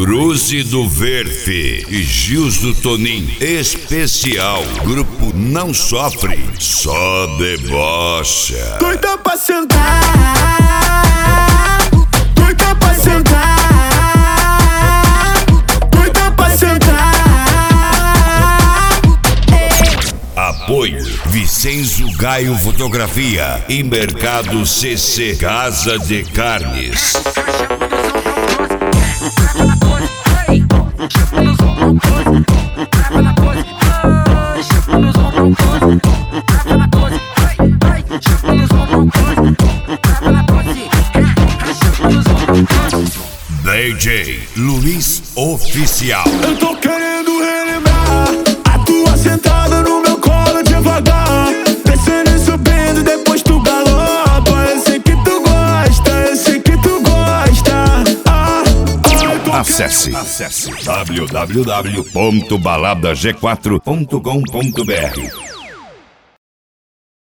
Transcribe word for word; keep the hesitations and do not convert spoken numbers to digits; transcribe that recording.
Bruze do Verfe e Gils do Tonim. Especial. Grupo Não Sofre, só debocha. Doida pra sentar, doida pra sentar, doida pra sentar. Apoio Vicenzo Gaio Fotografia e Mercado C C Casa de Carnes. D J Luiz Oficial. Eu tô querendo relembrar a tua sentada no meu colo devagar, descendo e subindo, depois tu galopa. Eu sei que tu gosta, eu sei que tu gosta. Ah, ah, Acesse, acesse w w w ponto balada g quatro ponto com ponto b r.